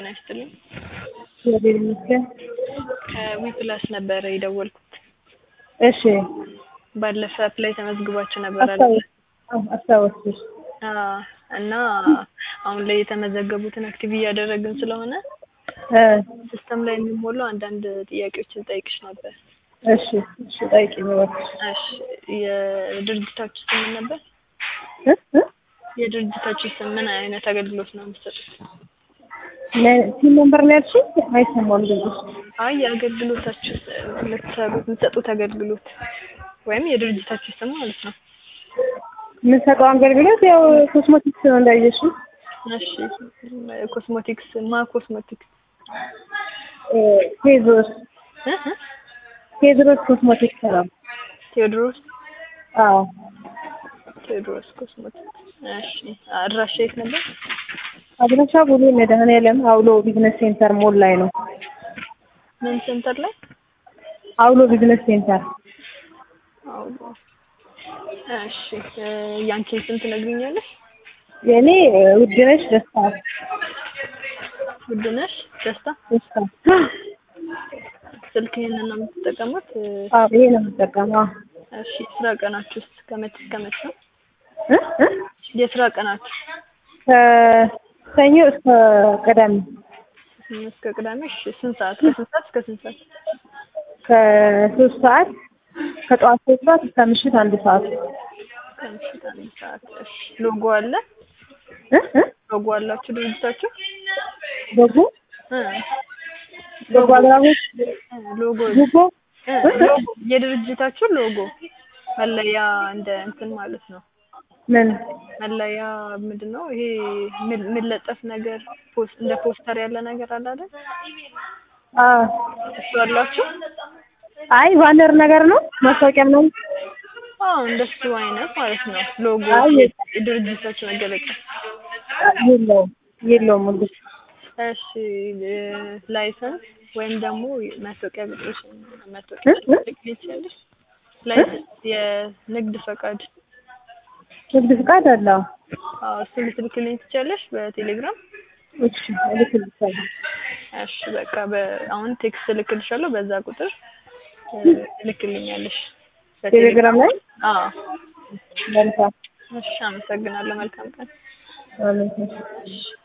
ጤና ይስጥልኝ። እግዚአብሔር ይመስገን። ከዊፕላስ ነበር የደወልኩት። እሺ ባለፈ አፕላይ ተመዝግባችሁ ነበር አይደል? አስታወስኩሽ። እና አሁን ላይ የተመዘገቡትን አክቲቭ እያደረግን ስለሆነ ሲስተም ላይ የሚሞሉ አንዳንድ ጥያቄዎችን ጠይቅሽ ነበር። እሺ ጠይቂኝ እባክሽ። እሺ የድርጅታችሁ ስም ምን ነበር? የድርጅታችሁ ስም ምን አይነት አገልግሎት ነው የምትሰጡት? ሲም ነምበር ነው ያልሽኝ? አይሰማም ድምፅሽ። አይ የአገልግሎታችሁ የምትሰጡት አገልግሎት ወይም የድርጅታችሁ ስም ማለት ነው። የምንሰጠው አገልግሎት ያው ኮስሞቲክስ ነው እንዳየሽው። እሺ ኮስሞቲክስ ኮስሞቲክስ ቴዎድሮስ ኮስሞቲክስ ነው። ቴዎድሮስ አዎ ቴዎድሮስ ኮስሞቲክስ። እሺ አድራሻ የት ነበር? አድራሻ ቦሌ መድኃኔዓለም አውሎ ቢዝነስ ሴንተር ሞል ላይ ነው። ምን ሴንተር ላይ? አውሎ ቢዝነስ ሴንተር። አውሎ። እሺ ያንቺን ስም ትነግሪኛለሽ? የኔ ውድነሽ ደስታ። ውድነሽ ደስታ። ስልክ ይሄንን ነው የምትጠቀሙት? አዎ ይሄ ነው የምትጠቀመው። እሺ ስራ ቀናችሁስ ከመቼ እስከ መቼ ነው? የስራ ቀናችሁ? ከሰኞ እስከ ቅዳሜ። እስከ ቅዳሜ። እሺ ስንት ሰዓት? ከስንት ሰዓት እስከ ስንት ሰዓት? ከ3 ሰዓት ከጠዋት 3 ሰዓት እስከ ምሽት 1 ሰዓት። ከምሽት 1 ሰዓት። እሺ ሎጎ አለ? ሎጎ አላችሁ ድርጅታችሁ? ሎጎ አድራጎት ሎጎ የድርጅታችሁ ሎጎ መለያ እንደ እንትን ማለት ነው። ምን መለያ ምንድነው ይሄ? የሚለጠፍ ነገር እንደ ፖስተር ያለ ነገር አለ አይደል? እሱ አላችሁ? አይ ባነር ነገር ነው ማስታወቂያ ነው። እንደሱ አይነት ማለት ነው። ሎጎ የድርጅታችሁ መገለጫ የለውም እንዴ? እሺ ላይሰንስ ወይም ደግሞ መታወቂያ ቢጥሩሽ መታወቂያ ልትልኪልኝ? ላይሰንስ የንግድ ፈቃድ አለ? እሱ ልትልኪልኝ ትችያለሽ በቴሌግራም? እሺ ልክልሻለሁ። እሺ በቃ አሁን ቴክስት ልክልሻለሁ በዛ ቁጥር ልክልኛለሽ ቴሌግራም ላይ? መልካም። እሺ አመሰግናለሁ። መልካም ቀን። አሜን።